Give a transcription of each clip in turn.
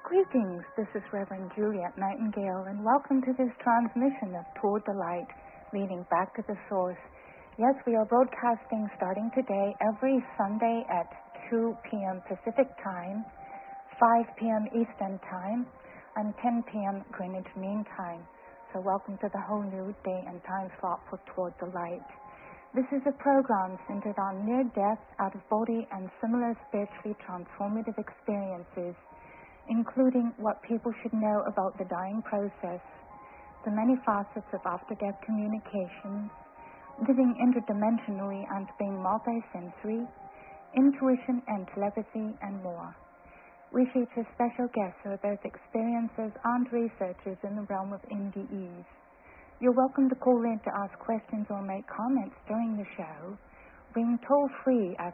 Greetings, this is Reverend Juliet Nightingale, and welcome to this transmission of Toward the Light, leading back to the source. Yes, we are broadcasting starting today every Sunday at 2 p.m. Pacific Time, 5 p.m. Eastern Time, and 10 p.m. Greenwich Mean Time. So welcome to the whole new day and time slot for Toward the Light. This is a program centered on near-death, out-of-body, and similar spiritually transformative experiences, including what people should know about the dying process, the many facets of after-death communication, living interdimensionally and being multisensory, intuition and telepathy, and more. We feature special guests who are both experiencers and researchers in the realm of NDEs. You're welcome to call in to ask questions or make comments during the show. Ring toll-free at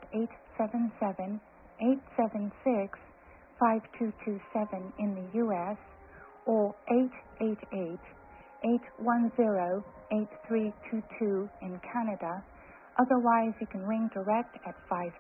877-876-5227 in the U.S. or 888-810-8322 in Canada. Otherwise, you can ring direct at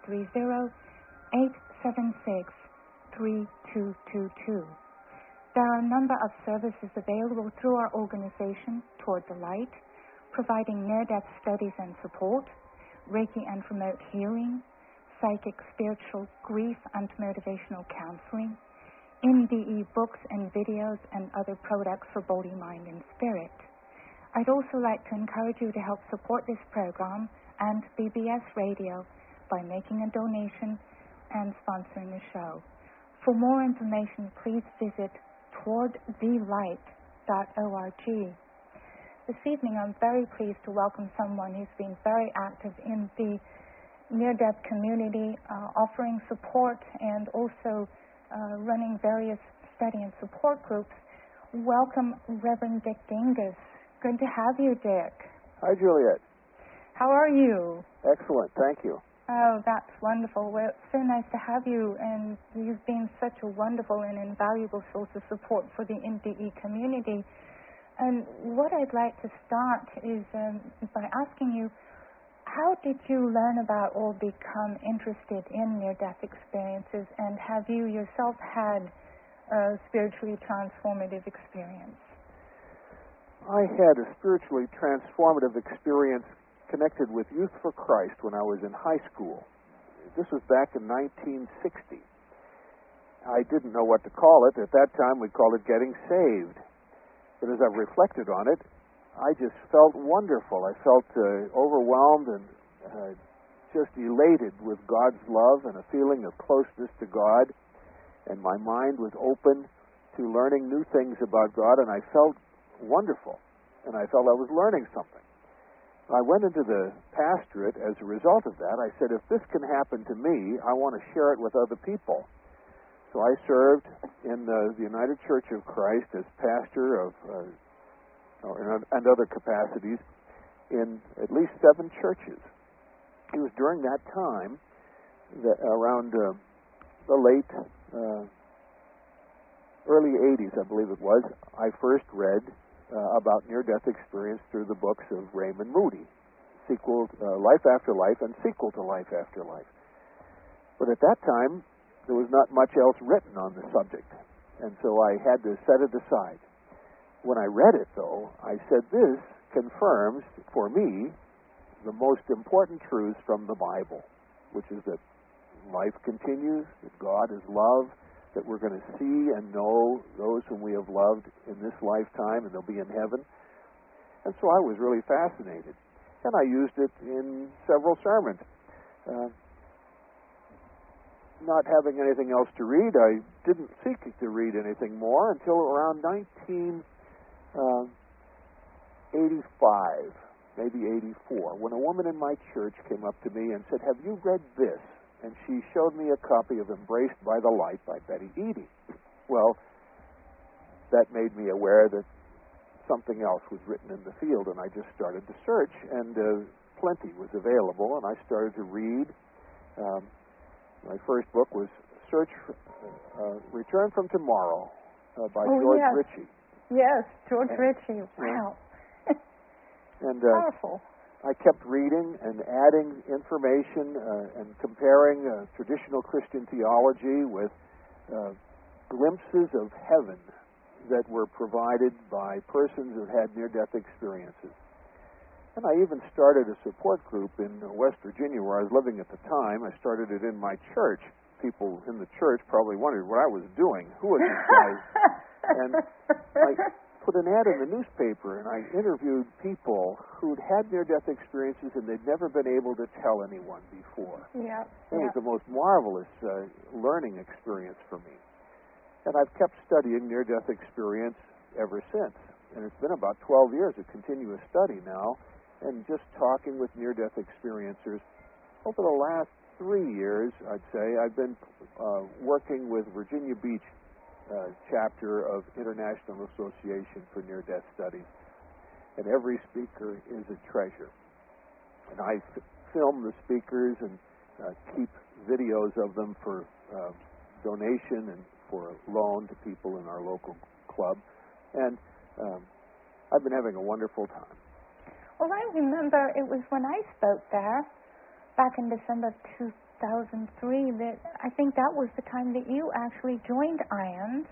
530-876-3222. There are a number of services available through our organization, Toward the Light, providing near-death studies and support, Reiki and remote healing, psychic, spiritual, grief, and motivational counseling, NDE books and videos, and other products for body, mind, and spirit. I'd also like to encourage you to help support this program and BBS Radio by making a donation and sponsoring the show. For more information, please visit towardthelight.org. This evening, I'm very pleased to welcome someone who's been very active in the near-death community, offering support and also running various study and support groups. Welcome, Reverend Dick Dingus. Good to have you, Dick. Hi, Juliet. How are you? Excellent, thank you. Oh, that's wonderful. Well, it's so nice to have you, and you've been such a wonderful and invaluable source of support for the NDE community. And what I'd like to start is by asking you, how did you learn about or become interested in near-death experiences, and have you yourself had a spiritually transformative experience? I had a spiritually transformative experience connected with Youth for Christ when I was in high school. This was back in 1960. I didn't know what to call it. At that time, we called it getting saved. But as I've reflected on it, I just felt wonderful. I felt overwhelmed and just elated with God's love and a feeling of closeness to God. And my mind was open to learning new things about God, and I felt wonderful. And I felt I was learning something. I went into the pastorate as a result of that. I said, if this can happen to me, I want to share it with other people. So I served in the United Church of Christ as pastor of and other capacities in at least 7 churches. It was during that time, that around the late, early 80s, I believe it was, I first read about near-death experience through the books of Raymond Moody, sequel Life After Life and sequel to Life After Life. But at that time, there was not much else written on the subject, and so I had to set it aside. When I read it, though, I said, this confirms, for me, the most important truths from the Bible, which is that life continues, that God is love, that we're going to see and know those whom we have loved in this lifetime, and they'll be in heaven. And so I was really fascinated. And I used it in several sermons. Not having anything else to read, I didn't seek to read anything more until around 1985, maybe 84, when a woman in my church came up to me and said, have you read this? And she showed me a copy of Embraced by the Light by Betty Eadie. Well, that made me aware that something else was written in the field, and I just started to search, and plenty was available, and I started to read. My first book was Return from Tomorrow by George Ritchie. Yes, George Ritchie. Wow. And powerful. I kept reading and adding information and comparing traditional Christian theology with glimpses of heaven that were provided by persons who had near-death experiences. And I even started a support group in West Virginia where I was living at the time. I started it in my church. People in the church probably wondered what I was doing. Who are these guys? And I put an ad in the newspaper, and I interviewed people who'd had near-death experiences and they'd never been able to tell anyone before. Yeah. It was the most marvelous learning experience for me. And I've kept studying near-death experience ever since. And it's been about 12 years of continuous study now, and just talking with near-death experiencers. Over the last 3 years, I'd say, I've been working with Virginia Beach chapter of International Association for Near-Death Studies. And every speaker is a treasure. And I film the speakers and keep videos of them for donation and for loan to people in our local club. And I've been having a wonderful time. Well, I remember it was when I spoke there, back in December of 2003, that I think that was the time that you actually joined IONS.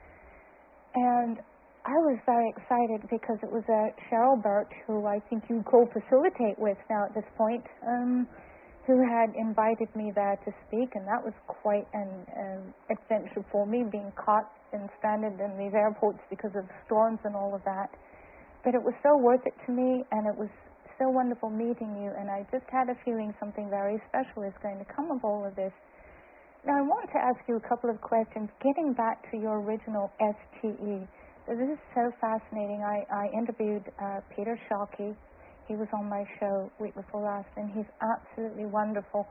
And I was very excited because it was Cheryl Burt, who I think you co-facilitate with now at this point, who had invited me there to speak, and that was quite an adventure for me, being caught and stranded in these airports because of storms and all of that. But it was so worth it to me, and it was so wonderful meeting you, and I just had a feeling something very special is going to come of all of this. Now, I want to ask you a couple of questions, getting back to your original STE. So this is so fascinating. I interviewed Peter Schalke. He was on my show week before last, and he's absolutely wonderful.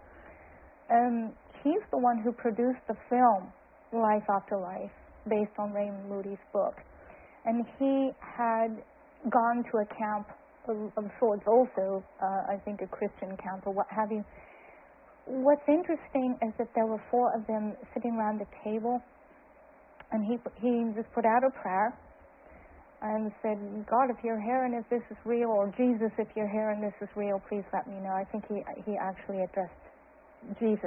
He's the one who produced the film Life After Life, based on Raymond Moody's book. And he had gone to a camp of sorts, also, I think a Christian camp or what have you. What's interesting is that there were 4 of them sitting around the table, and he just put out a prayer and said, God, if you're hearing if this is real, or Jesus, if you're hearing this is real, please let me know. I think he actually addressed Jesus.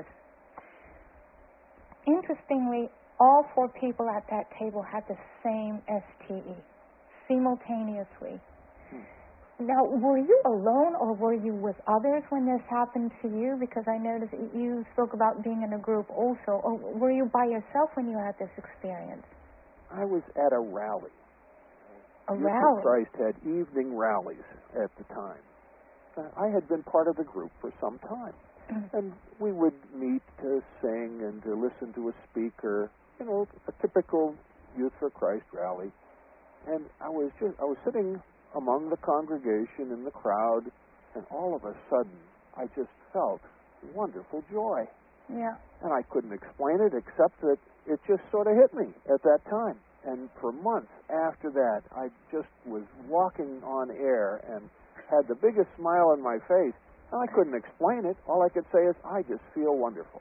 Interestingly, all 4 people at that table had the same STE, simultaneously. Now, were you alone or were you with others when this happened to you? Because I noticed you spoke about being in a group also. Or were you by yourself when you had this experience? I was at a rally. A Youth rally? for Christ had evening rallies at the time. I had been part of the group for some time. And we would meet to sing and to listen to a speaker, a typical Youth for Christ rally. And I was sitting among the congregation in the crowd, and all of a sudden, I just felt wonderful joy. Yeah. And I couldn't explain it, except that it just sort of hit me at that time. And for months after that, I just was walking on air and had the biggest smile on my face. And I couldn't explain it. All I could say is, I just feel wonderful.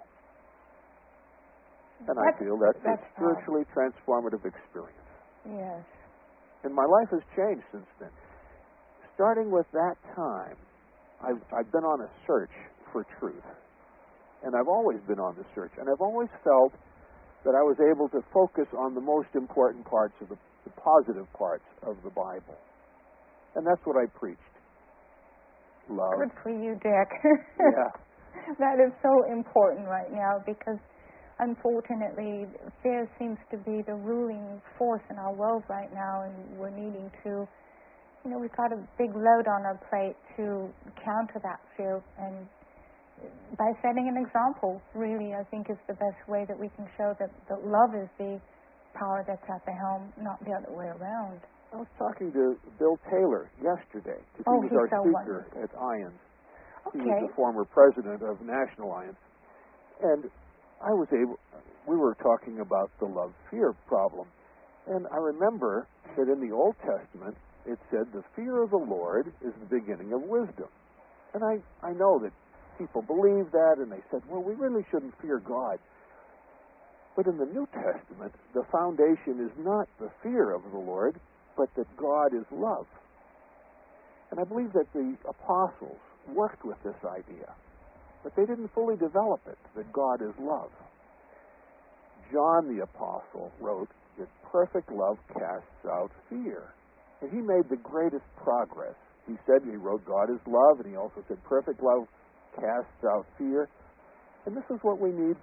And I feel that's a spiritually transformative experience. Yes. And my life has changed since then. Starting with that time, I've been on a search for truth. And I've always been on the search. And I've always felt that I was able to focus on the most important parts of the positive parts of the Bible. And that's what I preached. Love. Good for you, Dick. Yeah. That is so important right now because, unfortunately, fear seems to be the ruling force in our world right now, and we're needing to, we've got a big load on our plate to counter that fear, and by setting an example, really, I think is the best way that we can show that love is the power that's at the helm, not the other way around. I was talking to Bill Taylor yesterday. He was our speaker at IONS. Okay. He was the former president of National IONS. And we were talking about the love-fear problem. And I remember that in the Old Testament, it said the fear of the Lord is the beginning of wisdom. And I know that people believe that, and they said, well, we really shouldn't fear God. But in the New Testament, the foundation is not the fear of the Lord, but that God is love. And I believe that the apostles worked with this idea, but they didn't fully develop it, that God is love. John the Apostle wrote that perfect love casts out fear. And he made the greatest progress. He wrote God is love, and he also said perfect love casts out fear. And this is what we need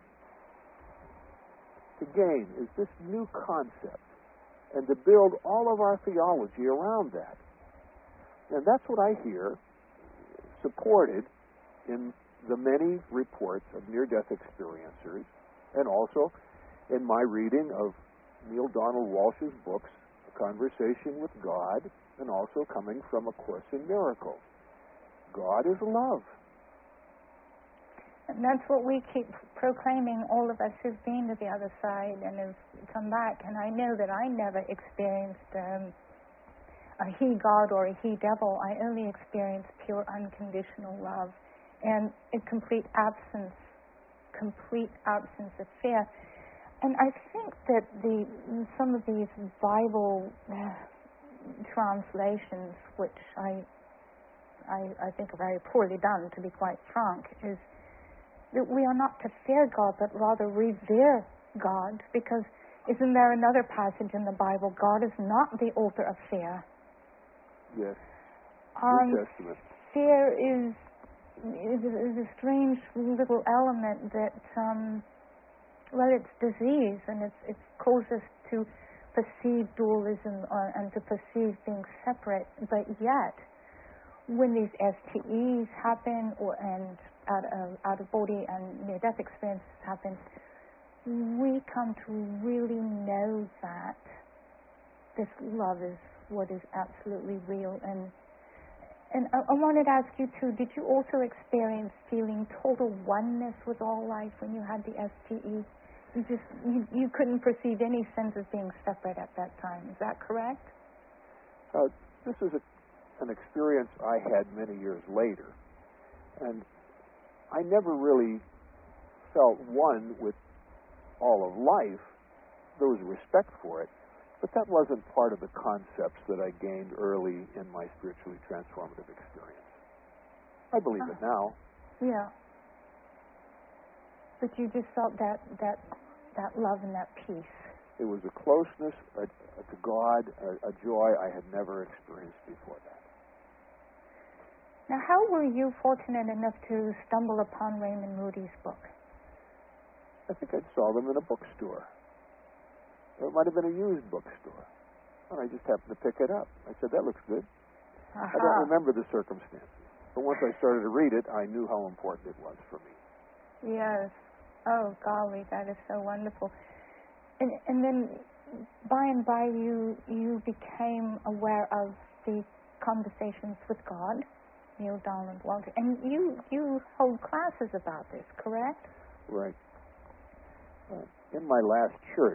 to gain, is this new concept, and to build all of our theology around that. And that's what I hear supported in the many reports of near-death experiencers, and also in my reading of Neale Donald Walsch's books, A Conversation with God, and also coming from A Course in Miracles. God is love. And that's what we keep proclaiming, all of us who've been to the other side and have come back. And I know that I never experienced a he-God or a he-devil. I only experienced pure unconditional love and a complete absence of fear. And I think that some of these Bible translations, which I think are very poorly done, to be quite frank, is that we are not to fear God, but rather revere God, because isn't there another passage in the Bible, God is not the author of fear? Yes. New Testament. Fear is a strange little element that, it's disease, and it causes us to perceive dualism and to perceive things separate. But yet, when these STEs happen, and out-of-body and near-death experiences happen, we come to really know that this love is what is absolutely real. And I wanted to ask you too, did you also experience feeling total oneness with all life when you had the STE? You couldn't perceive any sense of being separate at that time. Is that correct? This is an experience I had many years later. And I never really felt one with all of life. There was respect for it, but that wasn't part of the concepts that I gained early in my spiritually transformative experience. I believe it now. Yeah. But you just felt that love and that peace. It was a closeness to God, a joy I had never experienced before that. Now, how were you fortunate enough to stumble upon Raymond Moody's book? I think I saw them in a bookstore. Or it might have been a used bookstore. And I just happened to pick it up. I said, that looks good. I don't remember the circumstances. But once I started to read it, I knew how important it was for me. Yes. Oh, golly, that is so wonderful. And then, by and by, you became aware of the Conversations with God, Neale Donald Walsch, and you hold classes about this, correct? Right. In my last church,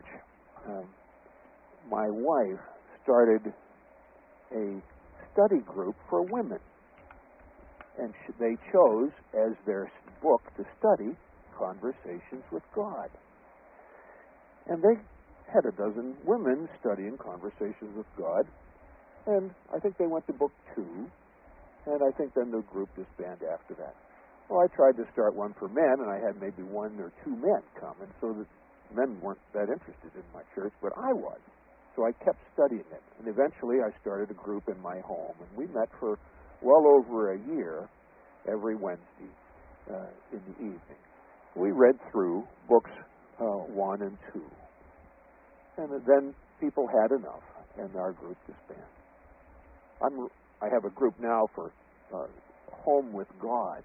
my wife started a study group for women, and they chose as their book to study Conversations with God. And they had a dozen women studying Conversations with God, and I think they went to book 2, and I think then the group disbanded after that. Well, I tried to start one for men, and I had maybe 1 or 2 men come, and so the men weren't that interested in my church, but I was. So I kept studying it, and eventually I started a group in my home, and we met for well over a year every Wednesday in the evening. We read through books 1 and 2, and then people had enough, and our group disbanded. I have a group now for Home with God.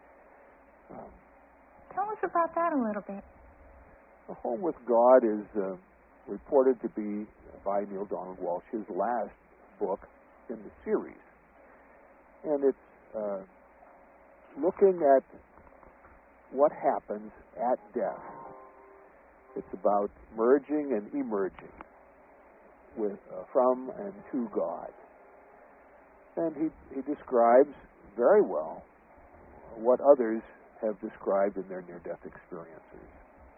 Tell us about that a little bit. Home with God is reported to be by Neale Donald Walsch, his last book in the series. And it's looking at what happens at death. It's about merging and emerging from and to God. And he describes very well what others have described in their near-death experiences.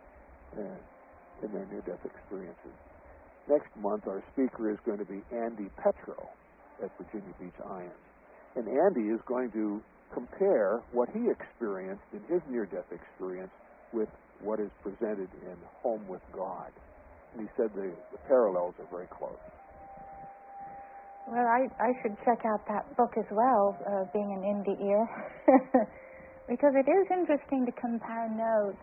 Next month, our speaker is going to be Andy Petro at Virginia Beach Ions. And Andy is going to compare what he experienced in his near-death experience with what is presented in Home with God. And he said the parallels are very close. Well, I should check out that book as well, being an indie ear, because it is interesting to compare notes.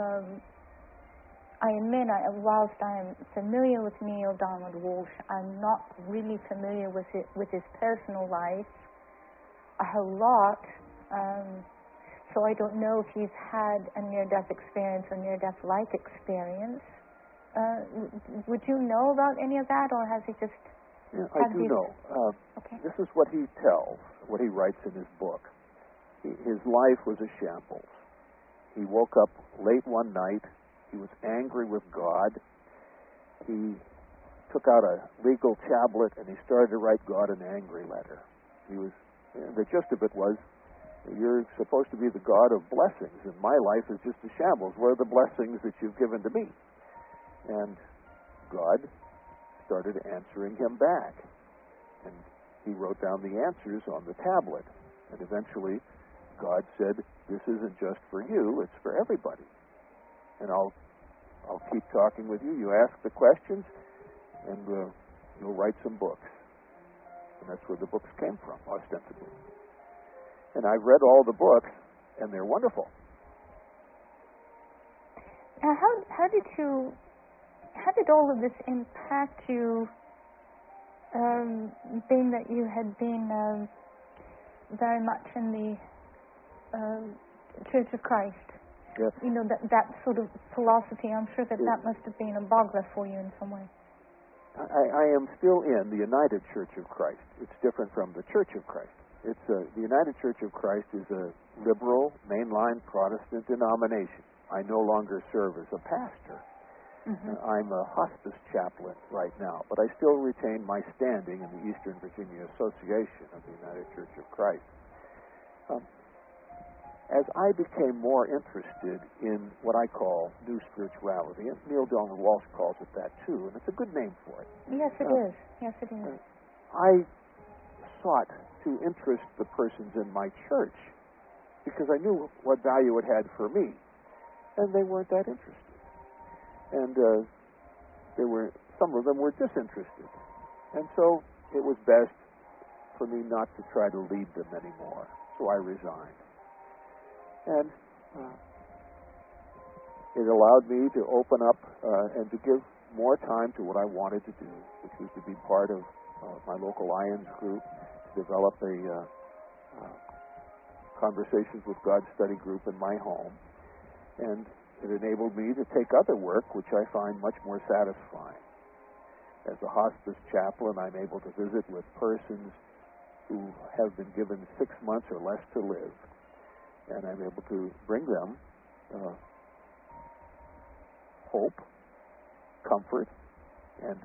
I admit, whilst I'm familiar with Neale Donald Walsch, I'm not really familiar with his personal life a whole lot. So I don't know if he's had a near-death experience or near-death like experience. Would you know about any of that, or has he just... Yeah, I do know. Okay. This is what he tells, what he writes in his book. His life was a shambles. He woke up late one night. He was angry with God. He took out a legal tablet and he started to write God an angry letter. The gist of it was, you're supposed to be the God of blessings, and my life is just a shambles. Where are the blessings that you've given to me? And God started answering him back. And he wrote down the answers on the tablet. And eventually, God said, this isn't just for you, it's for everybody. And I'll keep talking with you. You ask the questions, and you'll write some books. And that's where the books came from, ostensibly. And I've read all the books, and they're wonderful. Now, how did all of this impact you, being that you had been very much in the Church of Christ? Yes. You know, that sort of philosophy, I'm sure that must have been a boggler for you in some way. I am still in the United Church of Christ. It's different from the Church of Christ. The United Church of Christ is a liberal, mainline Protestant denomination. I no longer serve as a pastor. Mm-hmm. I'm a hospice chaplain right now, but I still retain my standing in the Eastern Virginia Association of the United Church of Christ. As I became more interested in what I call new spirituality, and Neale Donald Walsch calls it that too, and it's a good name for it. Yes, it is. Yes, it is. I sought to interest the persons in my church because I knew what value it had for me, and they weren't that interested. And some of them were disinterested. And so it was best for me not to try to lead them anymore. So I resigned. And it allowed me to open up and to give more time to what I wanted to do, which was to be part of my local Lions group, to develop a Conversations with God study group in my home. And it enabled me to take other work, which I find much more satisfying. As a hospice chaplain, I'm able to visit with persons who have been given 6 months or less to live. And I'm able to bring them hope, comfort, and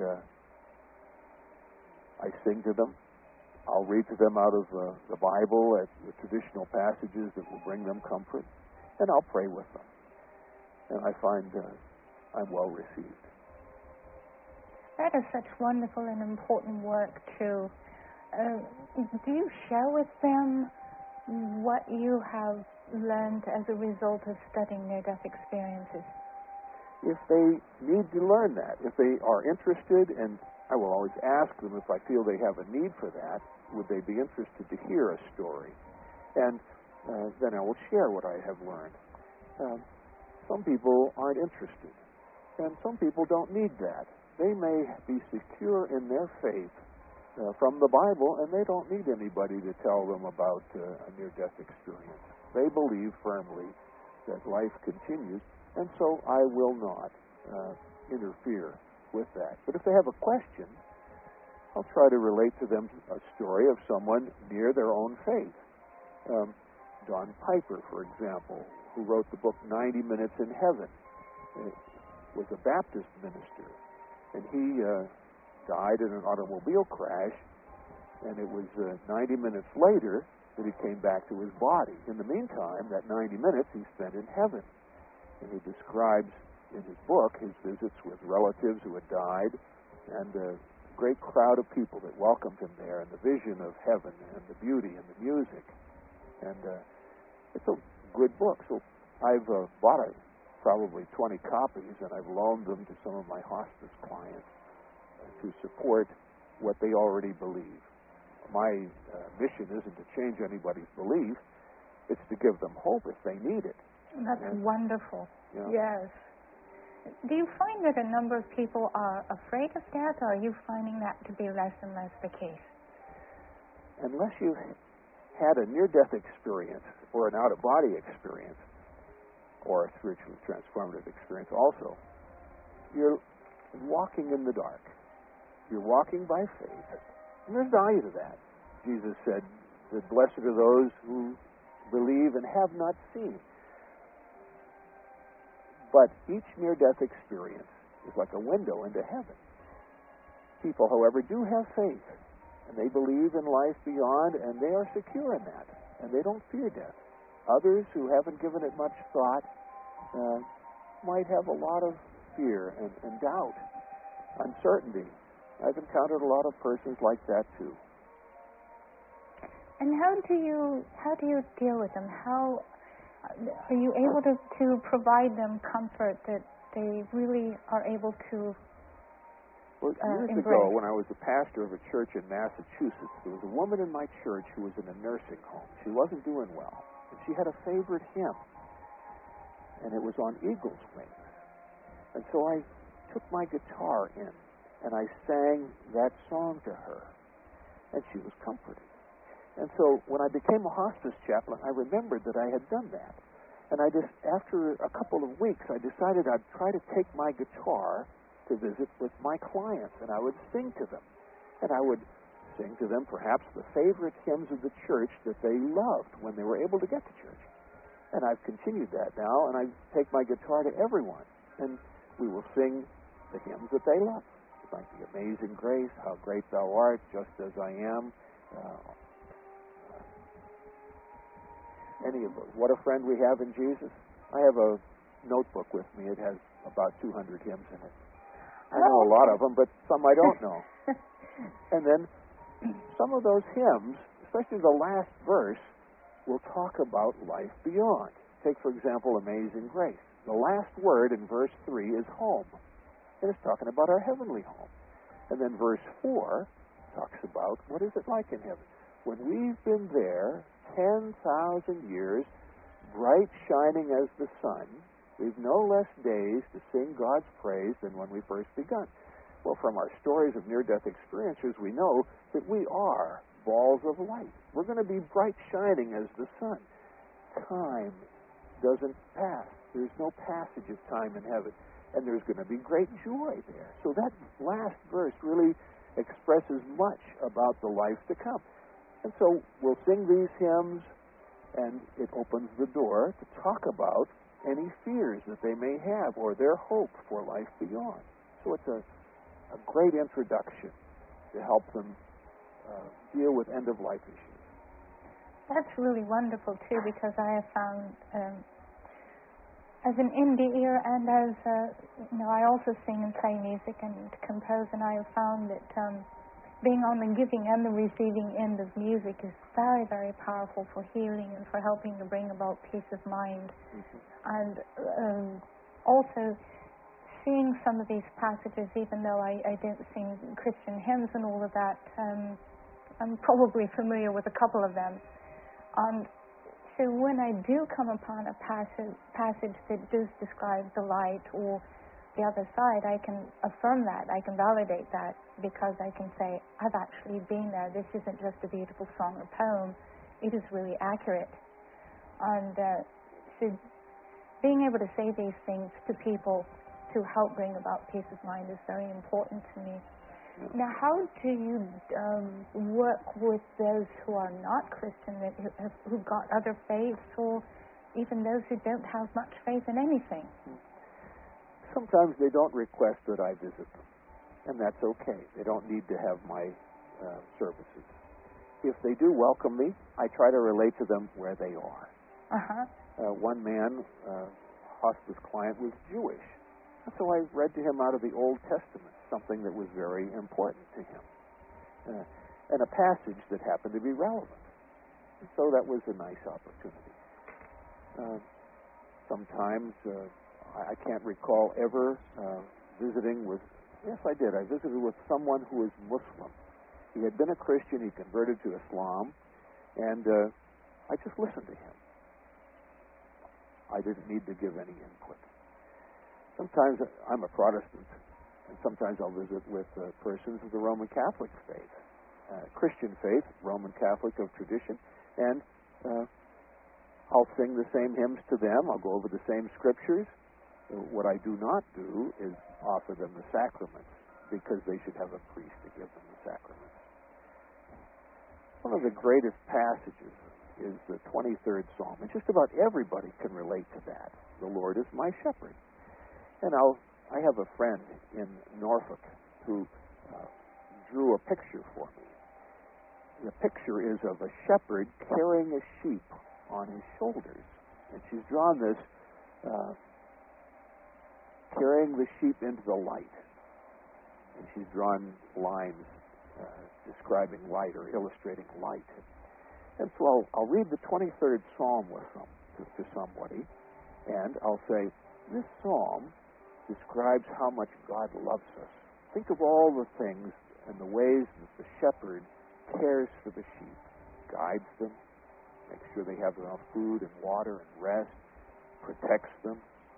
I sing to them. I'll read to them out of the Bible at the traditional passages that will bring them comfort, and I'll pray with them. And I find I'm well received. That is such wonderful and important work, too. Do you share with them what you have learned as a result of studying near-death experiences? If they need to learn that, if they are interested, and I will always ask them if I feel they have a need for that, would they be interested to hear a story? And then I will share what I have learned. Some people aren't interested, and some people don't need that. They may be secure in their faith from the Bible, and they don't need anybody to tell them about a near-death experience. They believe firmly that life continues, and so I will not interfere with that. But if they have a question, I'll try to relate to them a story of someone near their own faith. Don Piper, for example, who wrote the book 90 Minutes in Heaven, was a Baptist minister, and he died in an automobile crash, and it was 90 minutes later that he came back to his body. In the meantime, that 90 minutes he spent in heaven, and he describes in his book his visits with relatives who had died, and a great crowd of people that welcomed him there, and the vision of heaven, and the beauty, and the music. And it's a good book. So I've bought a probably 20 copies, and I've loaned them to some of my hospice clients to support what they already believe. My mission isn't to change anybody's belief. It's to give them hope if they need it. That's wonderful. Yeah. Yes. Do you find that a number of people are afraid of death, or are you finding that to be less and less the case? Unless you've had a near-death experience or an out-of-body experience or a spiritually transformative experience also, you're walking in the dark. You're walking by faith. And there's value to that. Jesus said that blessed are those who believe and have not seen. But each near-death experience is like a window into heaven. People, however, do have faith, and they believe in life beyond, and they are secure in that, and they don't fear death. Others who haven't given it much thought might have a lot of fear and doubt, uncertainty. I've encountered a lot of persons like that too. And how do you deal with them? How are you able to provide them comfort that they really are able to years embrace? ago, when I was a pastor of a church in Massachusetts, there was a woman in my church who was in a nursing home. She wasn't doing well, and she had a favorite hymn, and it was on Eagle's Wings. And so I took my guitar in, and I sang that song to her, and she was comforted. And so when I became a hospice chaplain, I remembered that I had done that. And after a couple of weeks, I decided I'd try to take my guitar to visit with my clients, and I would sing to them. And I would sing to them perhaps the favorite hymns of the church that they loved when they were able to get to church. And I've continued that now, and I take my guitar to everyone, and we will sing the hymns that they love. Like the Amazing Grace, How Great Thou Art, Just As I Am, any of those. What a Friend We Have in Jesus. I have a notebook with me. It has about 200 hymns in it. I know a lot of them, but some I don't know. And then some of those hymns, especially the last verse, will talk about life beyond. Take, for example, Amazing Grace. The last word in verse 3 is home. And it's talking about our heavenly home. And then verse 4 talks about what is it like in heaven. When we've been there 10,000 years, bright shining as the sun, we've no less days to sing God's praise than when we first begun. Well, from our stories of near-death experiences, we know that we are balls of light. We're going to be bright shining as the sun. Time doesn't pass. There's no passage of time in heaven. And there's going to be great joy there. So that last verse really expresses much about the life to come. And so we'll sing these hymns, and it opens the door to talk about any fears that they may have or their hope for life beyond. So it's a great introduction to help them deal with end-of-life issues. That's really wonderful, too, because I have found, as an indie-ear and as, I also sing and play music and compose, and I have found that being on the giving and the receiving end of music is very, very powerful for healing and for helping to bring about peace of mind. Mm-hmm. And also seeing some of these passages, even though I don't sing Christian hymns and all of that, I'm probably familiar with a couple of them. And so when I do come upon a passage that does describe the light or the other side, I can affirm that, I can validate that, because I can say, I've actually been there. This isn't just a beautiful song or poem. It is really accurate. And so being able to say these things to people to help bring about peace of mind is very important to me. Now, how do you work with those who are not Christian, who've got other faiths, or even those who don't have much faith in anything? Sometimes they don't request that I visit them, and that's okay. They don't need to have my services. If they do welcome me, I try to relate to them where they are. One man, hospice client, was Jewish, and so I read to him out of the Old Testament, something that was very important to him, and a passage that happened to be relevant. And so that was a nice opportunity. Sometimes I can't recall ever visiting with, yes, I did. I visited with someone who was Muslim. He had been a Christian. He converted to Islam, and I just listened to him. I didn't need to give any input. Sometimes I'm a Protestant, and sometimes I'll visit with persons of the Roman Catholic faith, Christian faith, Roman Catholic of tradition, and I'll sing the same hymns to them. I'll go over the same scriptures. What I do not do is offer them the sacraments, because they should have a priest to give them the sacraments. One of the greatest passages is the 23rd Psalm, and just about everybody can relate to that. The Lord is my shepherd. And I have a friend in Norfolk who drew a picture for me. The picture is of a shepherd carrying a sheep on his shoulders. And she's drawn this carrying the sheep into the light. And she's drawn lines describing light or illustrating light. And so I'll read the 23rd Psalm with them to somebody, and I'll say, this psalm describes how much God loves us. Think of all the things and the ways that the shepherd cares for the sheep, guides them, makes sure they have enough food and water and rest, protects them,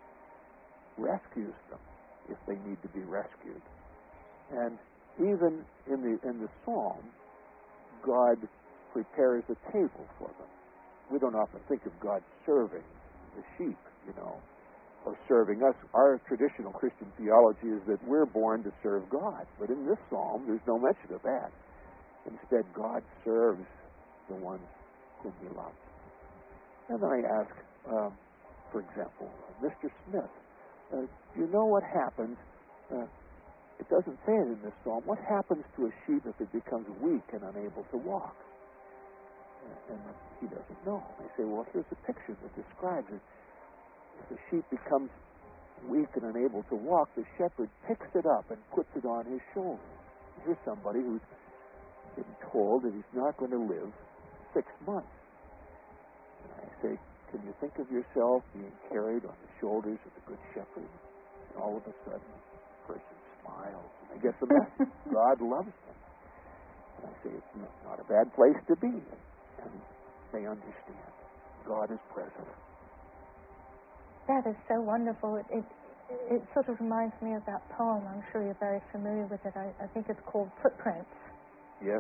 rescues them if they need to be rescued. And even in the psalm, God prepares a table for them. We don't often think of God serving the sheep, or serving us. Our traditional Christian theology is that we're born to serve God. But in this psalm, there's no mention of that. Instead, God serves the ones whom he loves. And then I ask, for example, Mr. Smith, do you know what happens? It doesn't say it in this psalm. What happens to a sheep if it becomes weak and unable to walk? And he doesn't know. I say, well, here's a picture that describes it. If the sheep becomes weak and unable to walk, the shepherd picks it up and puts it on his shoulders. Here's somebody who's been told that he's not going to live 6 months. And I say, can you think of yourself being carried on the shoulders of the Good Shepherd? And all of a sudden, the person smiles and they get the message. God loves them. And I say, it's not a bad place to be. And they understand. God is present. That is so wonderful. It sort of reminds me of that poem. I'm sure you're very familiar with it. I think it's called Footprints. Yes.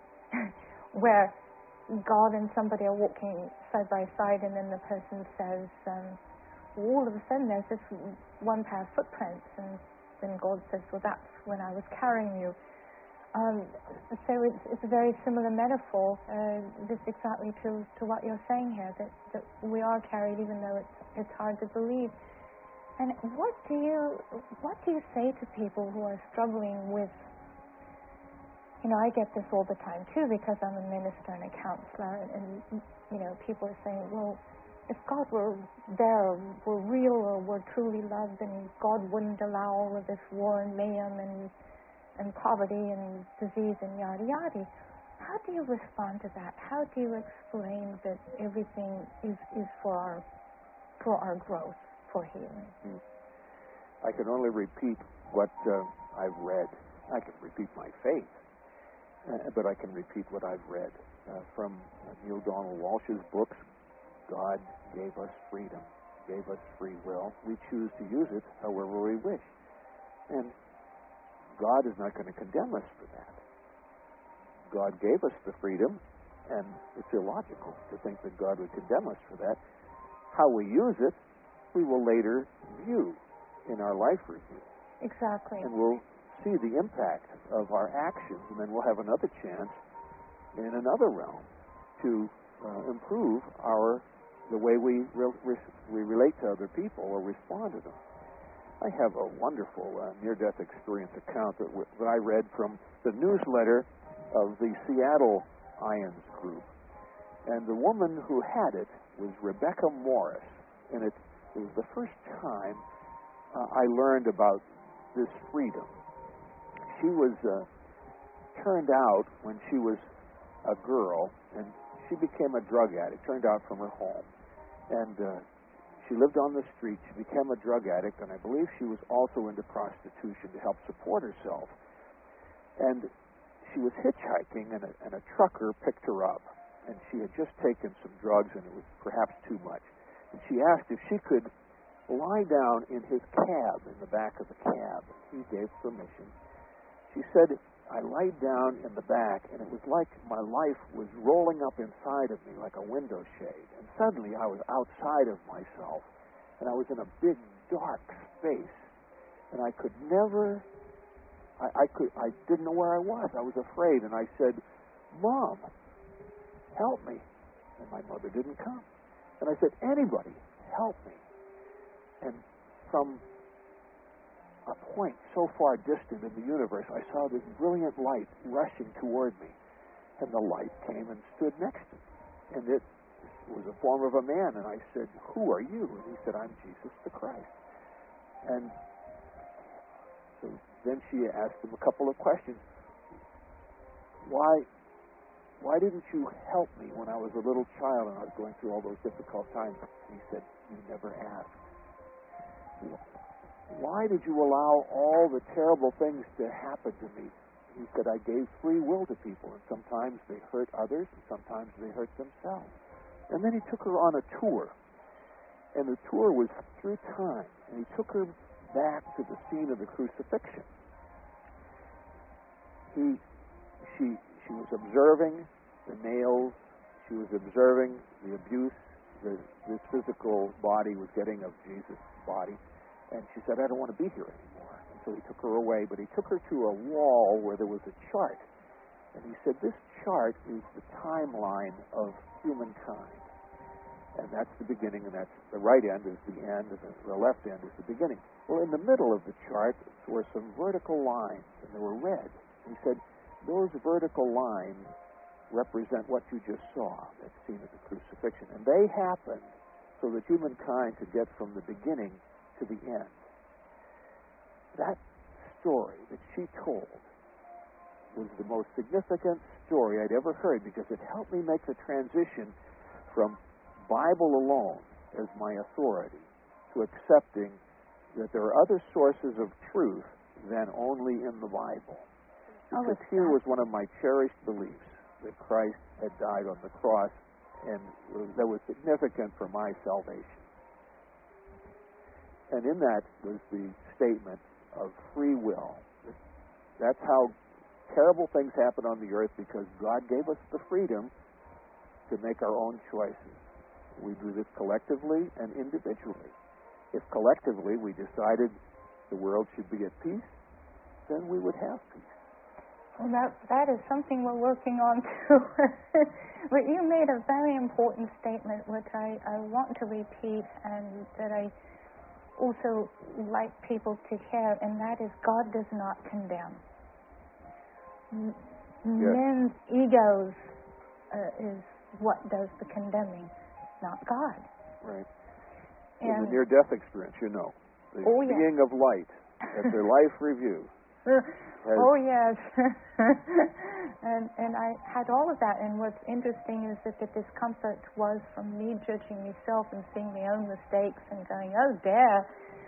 Where God and somebody are walking side by side, and then the person says, all of a sudden there's this one pair of footprints, and then God says, well, that's when I was carrying you. So it's a very similar metaphor, just exactly to what you're saying here, that we are carried even though it's hard to believe. And what do you say to people who are struggling with, I get this all the time too, because I'm a minister and a counselor, and people are saying, well, if God were there, were real, or were truly loved, then God wouldn't allow all of this war and mayhem and poverty and disease and yada yada. How do you respond to that? How do you explain that everything is for our growth, for healing? I can only repeat what I've read. I can repeat my faith, but I can repeat what I've read from Neil Donald Walsh's books. God gave us freedom, gave us free will. We choose to use it however we wish. And God is not going to condemn us for that. God gave us the freedom, and it's illogical to think that God would condemn us for that. How we use it, we will later view in our life review. Exactly. And we'll see the impact of our actions, and then we'll have another chance in another realm to improve the way we relate to other people or respond to them. I have a wonderful near-death experience account that I read from the newsletter of the Seattle Ions group. And the woman who had it was Rebecca Morris. And it was the first time I learned about this freedom. She was turned out when she was a girl, and she became a drug addict, turned out from her home. And She lived on the street. She became a drug addict, and I believe she was also into prostitution to help support herself. And she was hitchhiking, and a trucker picked her up. And she had just taken some drugs, and it was perhaps too much. And she asked if she could lie down in his cab, in the back of the cab. He gave permission. She said, I lied down in the back, and it was like my life was rolling up inside of me like a window shade. And suddenly I was outside of myself, and I was in a big, dark space. And I could never, I didn't know where I was. I was afraid, and I said, Mom, help me. And my mother didn't come. And I said, anybody, help me. And from a point so far distant in the universe, I saw this brilliant light rushing toward me. And the light came and stood next to me. And it was a form of a man. And I said, who are you? And he said, I'm Jesus the Christ. And so then she asked him a couple of questions. Why didn't you help me when I was a little child and I was going through all those difficult times? And he said, you never asked. Why did you allow all the terrible things to happen to me? He said, I gave free will to people, and sometimes they hurt others, and sometimes they hurt themselves. And then he took her on a tour, and the tour was through time, and he took her back to the scene of the crucifixion. She was observing the nails, she was observing the abuse this physical body was getting of Jesus' body. And she said, I don't want to be here anymore. And so he took her away, but he took her to a wall where there was a chart. And he said, this chart is the timeline of humankind. And that's the beginning, and that's the right end is the end, and the left end is the beginning. Well, in the middle of the chart were some vertical lines, and they were red. And he said, those vertical lines represent what you just saw, that scene of the crucifixion. And they happened so that humankind could get from the beginning to the end. That story that she told was the most significant story I'd ever heard, because it helped me make the transition from Bible alone as my authority to accepting that there are other sources of truth than only in the Bible. Because here was one of my cherished beliefs, that Christ had died on the cross, and that was significant for my salvation. And in that was the statement of free will. That's how terrible things happen on the earth, because God gave us the freedom to make our own choices. We do this collectively and individually. If collectively we decided the world should be at peace, then we would have peace. Well, that is something we're working on too. But you made a very important statement, which I want to repeat, and that I also like people to hear, and that is God does not condemn. Yes. Men's egos is what does the condemning, not God. Right. And in the near-death experience, the being of light at their life review. Oh, yes. and I had all of that, and what's interesting is that the discomfort was from me judging myself and seeing my own mistakes and going, oh, dear,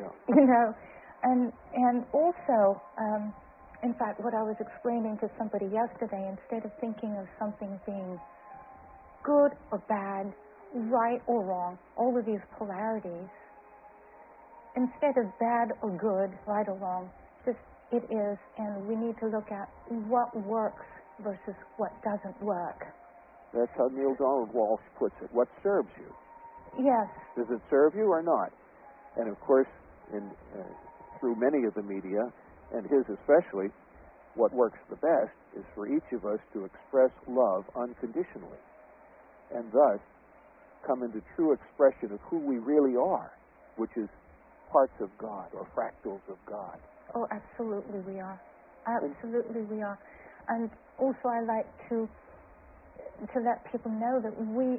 and also, in fact, what I was explaining to somebody yesterday, instead of thinking of something being good or bad, right or wrong, all of these polarities, instead of bad or good, right or wrong, just it is, and we need to look at what works versus what doesn't work. That's how Neil Donald Walsh puts it. What serves you? Yes. Does it serve you or not? And of course, through many of the media, and his especially, what works the best is for each of us to express love unconditionally, and thus come into true expression of who we really are, which is parts of God or fractals of God. Oh, absolutely we are. Absolutely we are. And also I like to let people know that we'll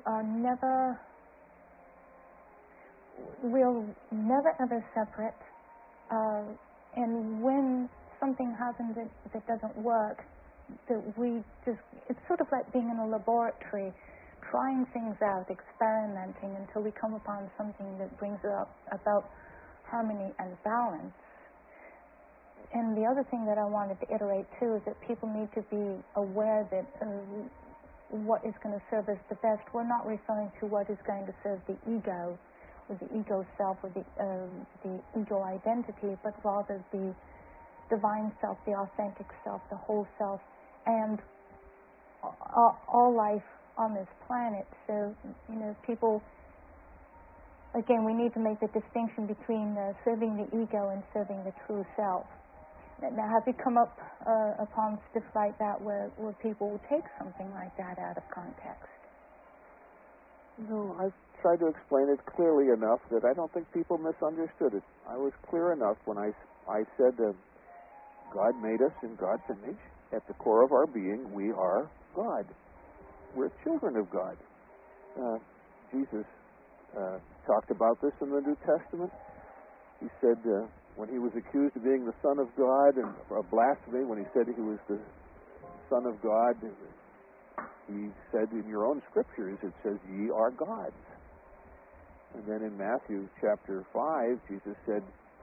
never ever separate. And when something happens that doesn't work, that we just, it's sort of like being in a laboratory trying things out, experimenting until we come upon something that brings about harmony and balance. And the other thing that I wanted to iterate too is that people need to be aware that what is going to serve us the best, we're not referring to what is going to serve the ego or the ego self or the ego identity, but rather the divine self, the authentic self, the whole self, and all life on this planet. So, people, again, we need to make the distinction between serving the ego and serving the true self. Now, have you come up upon stuff like that where people will take something like that out of context? No, I've tried to explain it clearly enough that I don't think people misunderstood it. I was clear enough when I said that God made us in God's image. At the core of our being, we are God. We're children of God. Jesus talked about this in the New Testament. He said when he was accused of being the Son of God and of blasphemy, when he said he was the Son of God, he said in your own scriptures, it says, ye are gods. And then in Matthew chapter 5, Jesus said,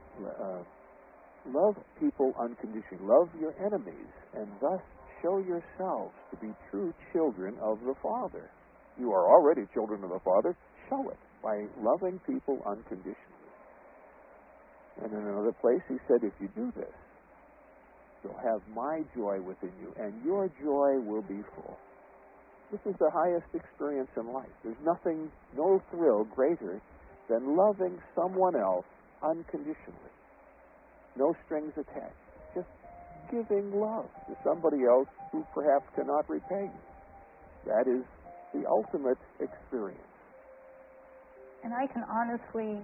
love people unconditionally. Love your enemies, and thus show yourselves to be true children of the Father. You are already children of the Father. Show it by loving people unconditionally. And in another place he said, if you do this, you'll have my joy within you, and your joy will be full. This is the highest experience in life. There's nothing, no thrill greater than loving someone else unconditionally. No strings attached. Just giving love to somebody else who perhaps cannot repay you. That is the ultimate experience. And I can honestly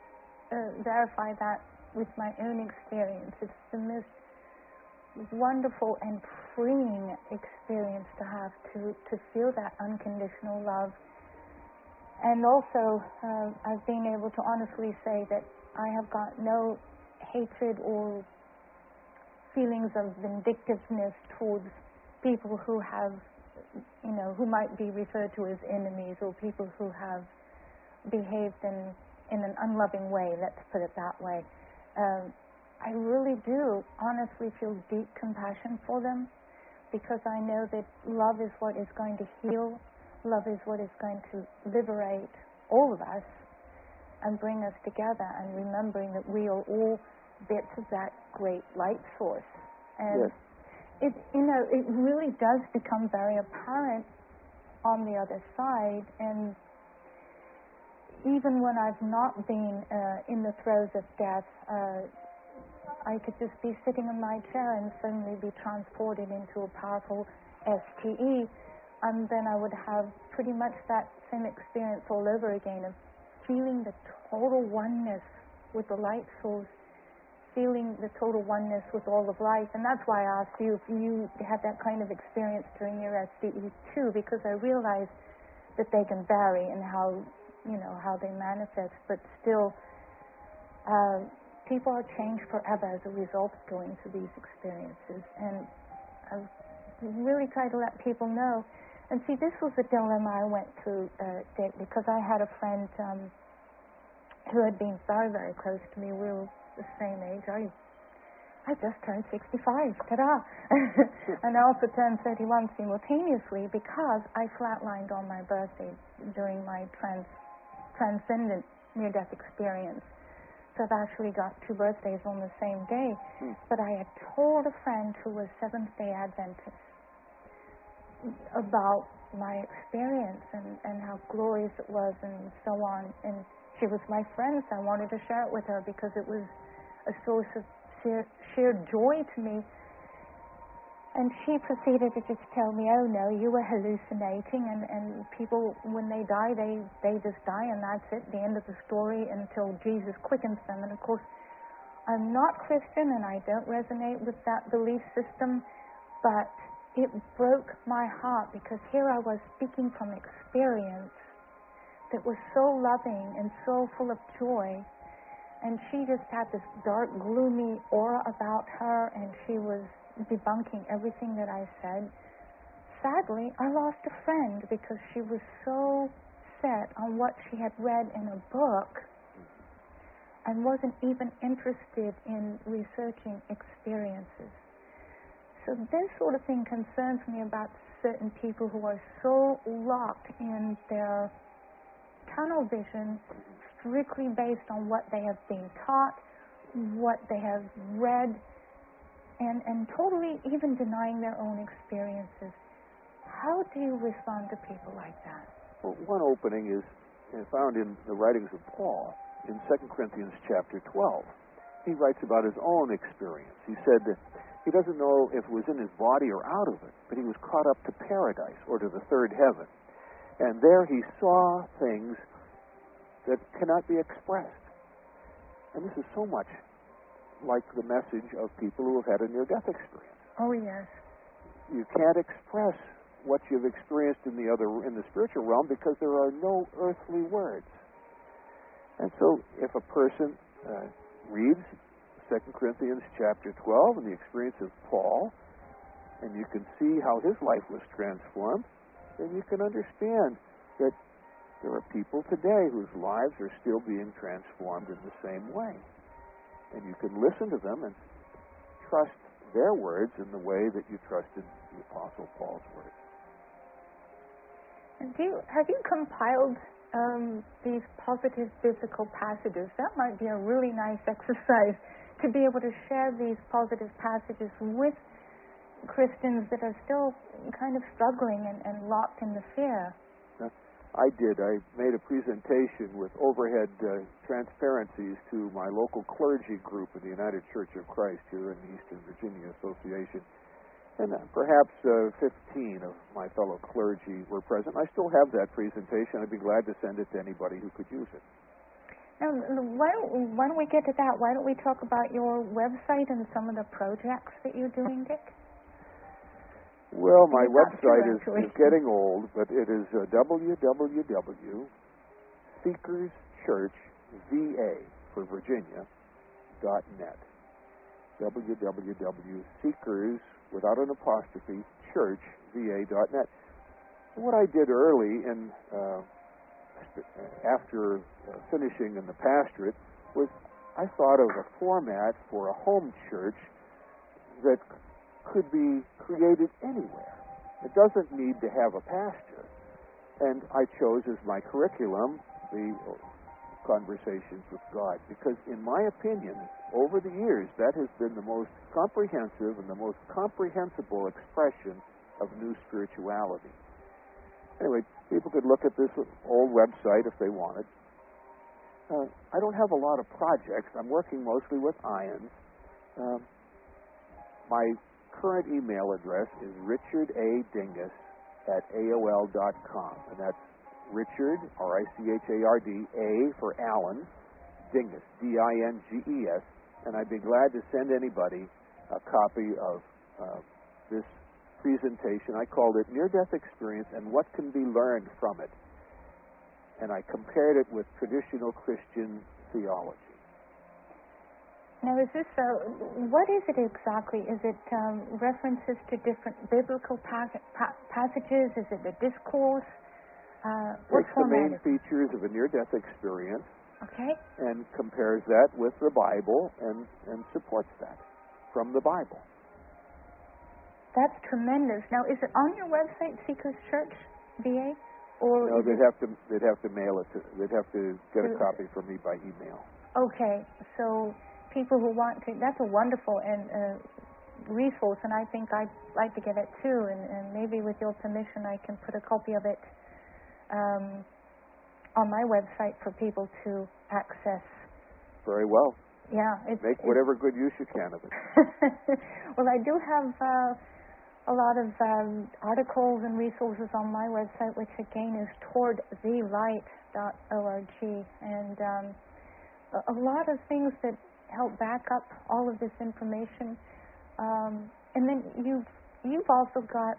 verify that with my own experience. It's the most wonderful and freeing experience to have, to feel that unconditional love. And also, I've been able to honestly say that I have got no hatred or feelings of vindictiveness towards people who have, who might be referred to as enemies, or people who have behaved in an unloving way, let's put it that way. I really do honestly feel deep compassion for them, because I know that love is what is going to heal, love is what is going to liberate all of us and bring us together, and remembering that we are all bits of that great light source. And yes. it really does become very apparent on the other side. And even when I've not been in the throes of death, I could just be sitting in my chair and suddenly be transported into a powerful STE, and then I would have pretty much that same experience all over again of feeling the total oneness with the light source, feeling the total oneness with all of life. And that's why I asked you if you had that kind of experience during your STE too, because I realized that they can vary in how they manifest, but still people are changed forever as a result of going through these experiences. And I really try to let people know. And see, this was the dilemma I went through, Dick, because I had a friend who had been very, very close to me. We were the same age. I just turned 65, ta-da! And I also turned 31 simultaneously, because I flatlined on my birthday during my transcendent near-death experience. So I've actually got 2 birthdays on the same day. But I had told a friend who was Seventh-day Adventist about my experience and how glorious it was and so on. And she was my friend, so I wanted to share it with her because it was a source of sheer joy to me. And she proceeded to just tell me, oh no, you were hallucinating, and people, when they die, they just die, and that's it, the end of the story, until Jesus quickens them. And of course, I'm not Christian, and I don't resonate with that belief system, but it broke my heart, because here I was speaking from experience that was so loving and so full of joy, and she just had this dark, gloomy aura about her, and she was debunking everything that I said sadly, I lost a friend because she was so set on what she had read in a book and wasn't even interested in researching experiences. So this sort of thing concerns me about certain people who are so locked in their tunnel vision, strictly based on what they have been taught, what they have read, and totally even denying their own experiences. How do you respond to people like that? Well, one opening is found in the writings of Paul in 2 Corinthians chapter 12. He writes about his own experience. He said that he doesn't know if it was in his body or out of it, but he was caught up to paradise or to the third heaven. And there he saw things that cannot be expressed. And this is so much like the message of people who have had a near-death experience. Oh, yes. You can't express what you've experienced in the spiritual realm because there are no earthly words. And so if a person reads 2 Corinthians chapter 12 and the experience of Paul, and you can see how his life was transformed, then you can understand that there are people today whose lives are still being transformed in the same way. And you can listen to them and trust their words in the way that you trusted the Apostle Paul's words. Have you compiled these positive biblical passages? That might be a really nice exercise, to be able to share these positive passages with Christians that are still kind of struggling and locked in the fear. I did. I made a presentation with overhead transparencies to my local clergy group in the United Church of Christ here in the Eastern Virginia Association. And perhaps 15 of my fellow clergy were present. I still have that presentation. I'd be glad to send it to anybody who could use it. Now, why don't we get to that? Why don't we talk about your website and some of the projects that you're doing, Dick? Well, my website is getting old, but it is www.seekerschurchva for Virginia.net. www.seekers, without an apostrophe, churchva.net. What I did early after finishing in the pastorate was I thought of a format for a home church that could be created anywhere. It doesn't need to have a pastor. And I chose as my curriculum the Conversations with God, because in my opinion, over the years, that has been the most comprehensive and the most comprehensible expression of new spirituality. Anyway, people could look at this old website if they wanted. I don't have a lot of projects. I'm working mostly with IONS. My current email address is richardadingus@aol.com, and that's Richard, R-I-C-H-A-R-D, A for Alan, Dingus, D-I-N-G-E-S, and I'd be glad to send anybody a copy of this presentation. I called it Near-Death Experience and What Can Be Learned from It. And I compared it with traditional Christian theology. Now, is this what is it exactly? Is it references to different biblical passages? Is it a discourse? Takes the main features of a near-death experience, okay, and compares that with the Bible and supports that from the Bible. That's tremendous. Now, is it on your website, Seekers Church VA, or no? They'd have to mail it. They'd have to get a copy from me by email. Okay, so people who want to, that's a wonderful and resource, and I think I'd like to get it too. And maybe with your permission, I can put a copy of it on my website for people to access. Very well. Yeah. Make whatever good use you can of it. Well, I do have a lot of articles and resources on my website, which again is towardthelight.org, and a lot of things that help back up all of this information. And then you've also got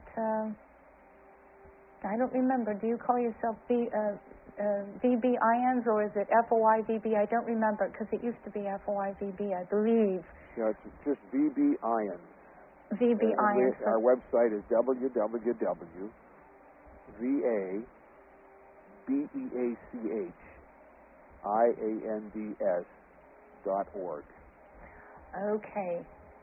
I don't remember. Do you call yourself VB IONS, or is it FOIVB? I don't remember, because it used to be FOIVB, I believe. Yeah, it's just VB IONS. VBI. Our website is www.vabeachiands.org. Okay.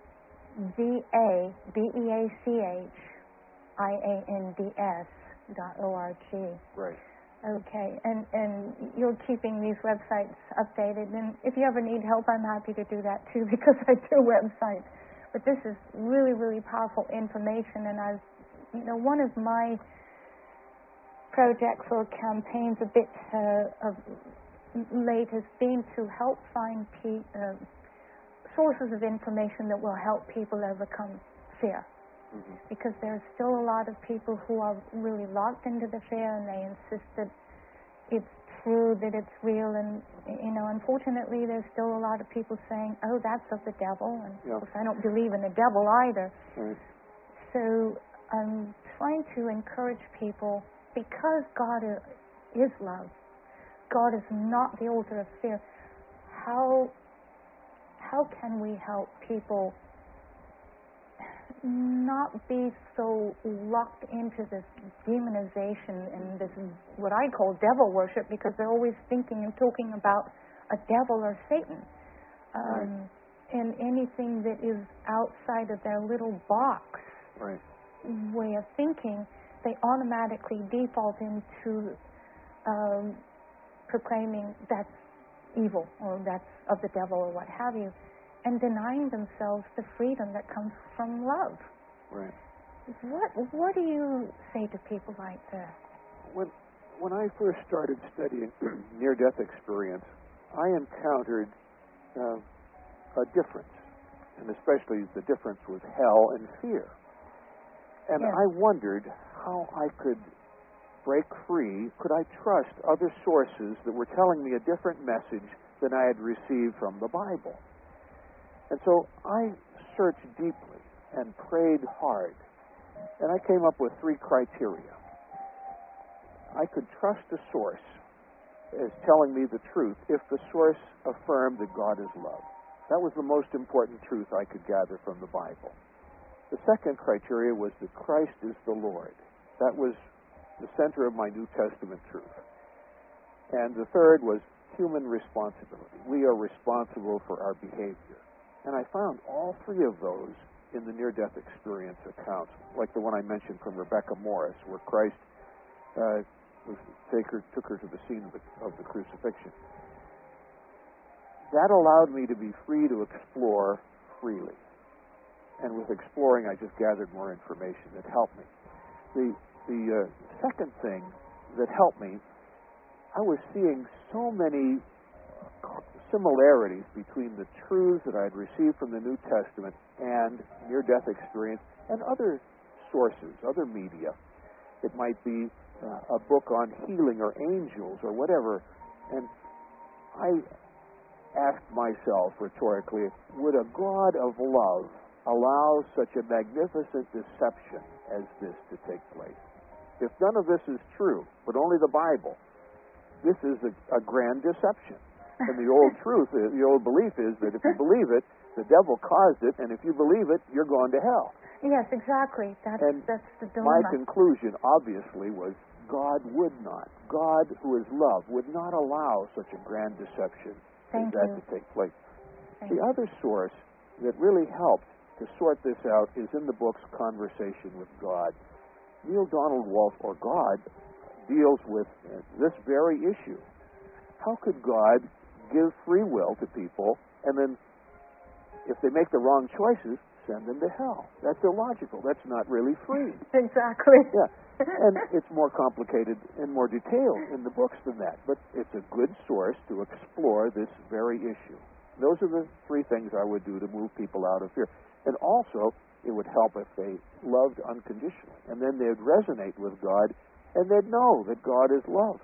VABEACHIANDS.org. Right. Okay, and you're keeping these websites updated, and if you ever need help, I'm happy to do that too, because I do websites. But this is really, really powerful information, and one of my projects or campaigns a bit of late has been to help find sources of information that will help people overcome fear. Mm-hmm. Because there's still a lot of people who are really locked into the fear, and they insist that it's true, that it's real, and unfortunately there's still a lot of people saying, oh, that's of the devil, and of course I don't believe in the devil either. Right. So I'm trying to encourage people, because God is love, God is not the author of fear. How can we help people not be so locked into this demonization and this, what I call devil worship, because they're always thinking and talking about a devil or Satan, and anything that is outside of their little box way of thinking, they automatically default into proclaiming that's evil or that's of the devil or what have you, and denying themselves the freedom that comes from love. Right. What do you say to people like that? When I first started studying near-death experience, I encountered a difference, and especially the difference with hell and fear. And I wondered how I could break free. Could I trust other sources that were telling me a different message than I had received from the Bible? And so I searched deeply and prayed hard, and I came up with 3 criteria. I could trust a source as telling me the truth if the source affirmed that God is love. That was the most important truth I could gather from the Bible. The second criteria was that Christ is the Lord. That was the center of my New Testament truth. And the third was human responsibility. We are responsible for our behavior. And I found all 3 of those in the near-death experience accounts, like the one I mentioned from Rebecca Morris, where Christ took her to the scene of the crucifixion. That allowed me to be free to explore freely. And with exploring, I just gathered more information that helped me. The second thing that helped me, I was seeing so many similarities between the truths that I had received from the New Testament and near-death experience and other sources, other media. It might be a book on healing or angels or whatever. And I asked myself rhetorically, would a God of love allow such a magnificent deception as this to take place? If none of this is true, but only the Bible, this is a grand deception. And the old truth, the old belief is that if you believe it, the devil caused it, and if you believe it, you're going to hell. Yes, exactly. That's the dilemma. My conclusion, obviously, was God would not. God, who is love, would not allow such a grand deception as that to take place. The other source that really helped to sort this out is in the book's Conversation with God. Neale Donald Walsch, or God, deals with this very issue. How could God give free will to people, and then, if they make the wrong choices, send them to hell? That's illogical. That's not really free. Exactly. Yeah. And it's more complicated and more detailed in the books than that. But it's a good source to explore this very issue. Those are the 3 things I would do to move people out of fear. And also, it would help if they loved unconditionally. And then they'd resonate with God, and they'd know that God is love.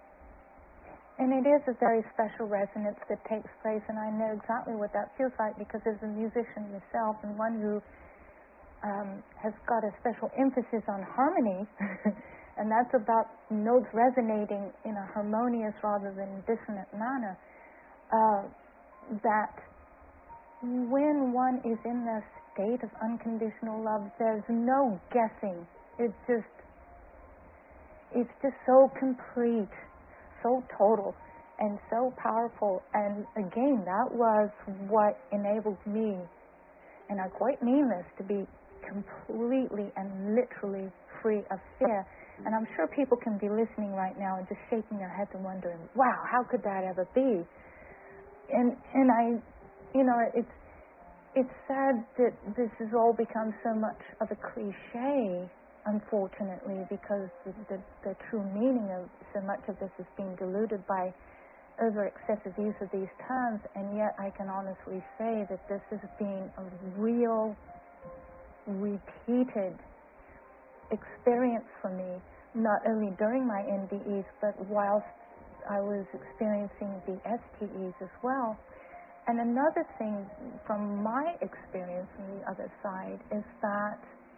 And it is a very special resonance that takes place, and I know exactly what that feels like, because as a musician myself, and one who has got a special emphasis on harmony, and that's about notes resonating in a harmonious rather than dissonant manner, that when one is in the state of unconditional love, there's no guessing. It's just so complete, so total, and so powerful. And again, that was what enabled me, and I quite mean this, to be completely and literally free of fear. And I'm sure people can be listening right now and just shaking their heads and wondering, wow, how could that ever be? And I, it's sad that this has all become so much of a cliche, unfortunately, because the true meaning of so much of this is being diluted by over excessive use of these terms. And yet I can honestly say that this has been a real, repeated experience for me, not only during my NDEs, but whilst I was experiencing the STEs as well. And another thing from my experience on the other side is that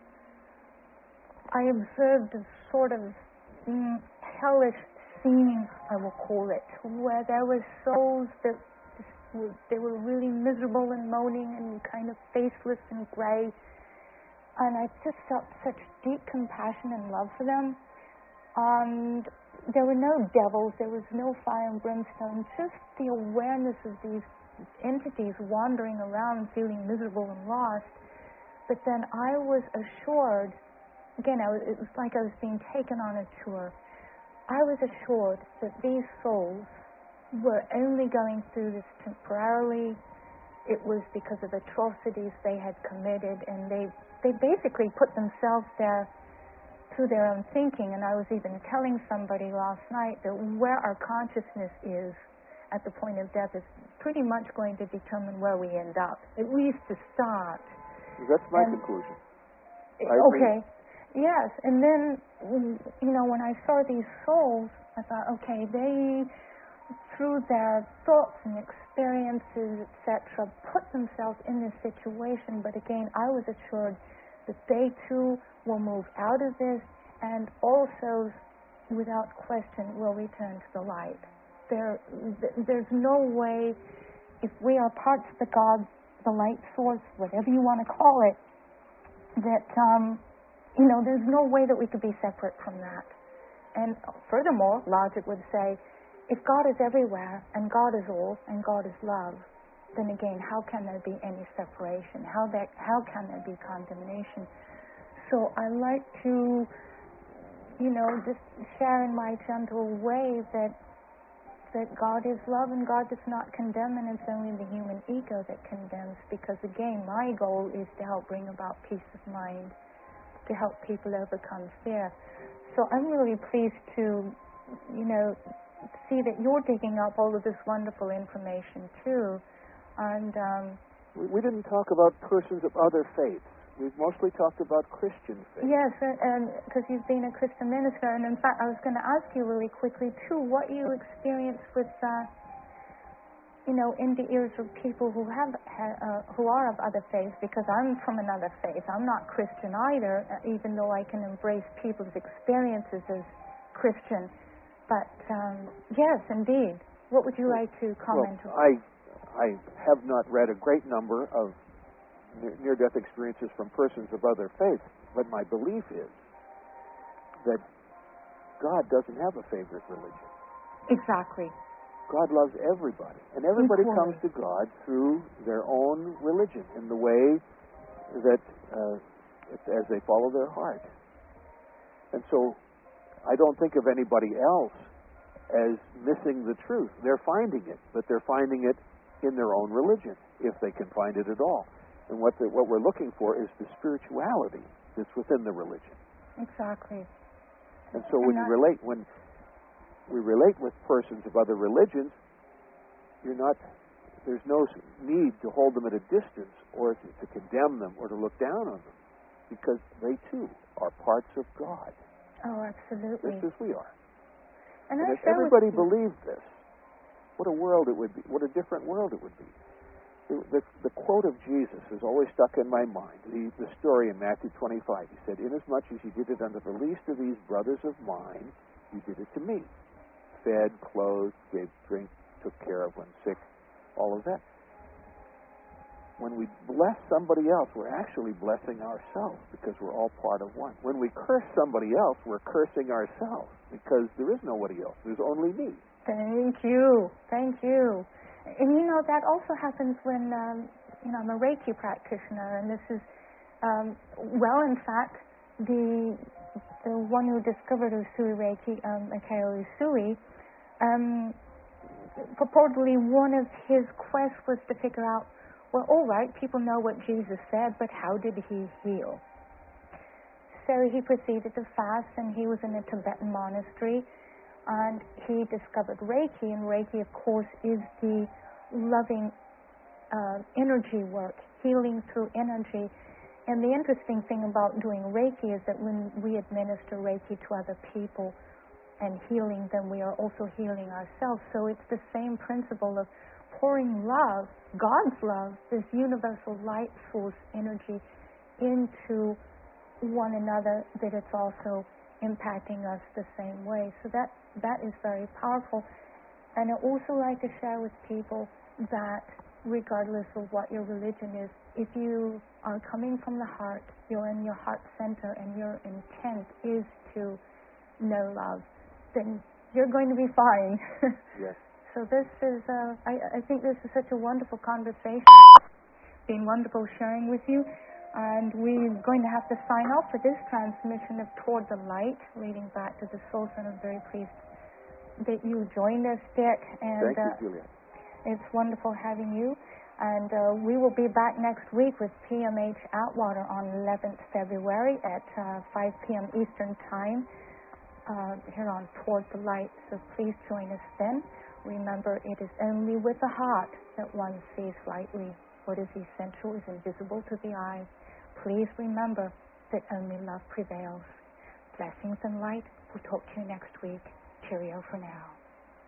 I observed a sort of hellish scene, I will call it, where there were souls that they were really miserable and moaning and kind of faceless and gray. And I just felt such deep compassion and love for them. And there were no devils, there was no fire and brimstone, just the awareness of these entities wandering around feeling miserable and lost. But then I was assured, again, it was like I was being taken on a tour. I was assured that these souls were only going through this temporarily. It was because of atrocities they had committed, and they basically put themselves there through their own thinking. And I was even telling somebody last night that where our consciousness is at the point of death is pretty much going to determine where we end up, at least to start. That's my conclusion. Okay. Yes. And then, when I saw these souls, I thought, okay, they, through their thoughts and experiences, etc., put themselves in this situation. But again, I was assured that they too will move out of this, and also, without question, will return to the light. There's no way, if we are parts of the God, the light source, whatever you want to call it, that there's no way that we could be separate from that. And furthermore, logic would say, if God is everywhere, and God is all, and God is love, then again, how can there be any separation? How can there be condemnation? So I like to, just share in my gentle way that God is love and God does not condemn, and it's only the human ego that condemns, because again, my goal is to help bring about peace of mind, to help people overcome fear. So I'm really pleased to, see that you're digging up all of this wonderful information too. And we didn't talk about persons of other faiths. We've mostly talked about Christian faith. Yes, and because you've been a Christian minister, and in fact, I was going to ask you really quickly too, what you experienced with, in the ears of people who are of other faiths. Because I'm from another faith. I'm not Christian either, even though I can embrace people's experiences as Christian. But yes, indeed. What would you like to comment on? I have not read a great number of near-death experiences from persons of other faiths, but my belief is that God doesn't have a favorite religion. Exactly. God loves everybody, and everybody comes to God through their own religion in the way that as they follow their heart. And so I don't think of anybody else as missing the truth. They're finding it, but they're finding it in their own religion, if they can find it at all. And what we're looking for is the spirituality that's within the religion. Exactly. And so when we relate with persons of other religions, there's no need to hold them at a distance or to condemn them or to look down on them, because they too are parts of God. Oh, absolutely. Just as we are. And if everybody believed this, what a world it would be. What a different world it would be. The quote of Jesus has always stuck in my mind. The story in Matthew 25. He said, "Inasmuch as you did it unto the least of these brothers of mine, you did it to me." Fed, clothed, gave drink, took care of when sick, all of that. when we bless somebody else, we're actually blessing ourselves because we're all part of one. When we curse somebody else, we're cursing ourselves because there is nobody else. There's only me. Thank you. Thank you. And that also happens when, I'm a Reiki practitioner, and this is, in fact, the one who discovered Usui Reiki, Mikao Usui, purportedly one of his quests was to figure out, well, all right, people know what Jesus said, but how did he heal? So he proceeded to fast, and he was in a Tibetan monastery, and he discovered Reiki, and Reiki, of course, is the loving energy work, healing through energy. And the interesting thing about doing Reiki is that when we administer Reiki to other people and healing them, we are also healing ourselves. So it's the same principle of pouring love, God's love, this universal light source energy into one another, that it's also impacting us the same way. So that is very powerful. And I also like to share with people that regardless of what your religion is, if you are coming from the heart, you're in your heart center, and your intent is to know love, then you're going to be fine. Yes. So this is, I think this is such a wonderful conversation. It's been wonderful sharing with you. And we're going to have to sign off for this transmission of Toward the Light, leading back to the source. And I'm very pleased that you joined us, Dick. And thank you, Julia. It's wonderful having you. And we will be back next week with PMH Atwater on 11th February at 5 p.m. Eastern Time here on Toward the Light. So please join us then. Remember, it is only with the heart that one sees rightly. What is essential is invisible to the eye. Please remember that only love prevails. Blessings and light. We'll talk to you next week. Cheerio for now.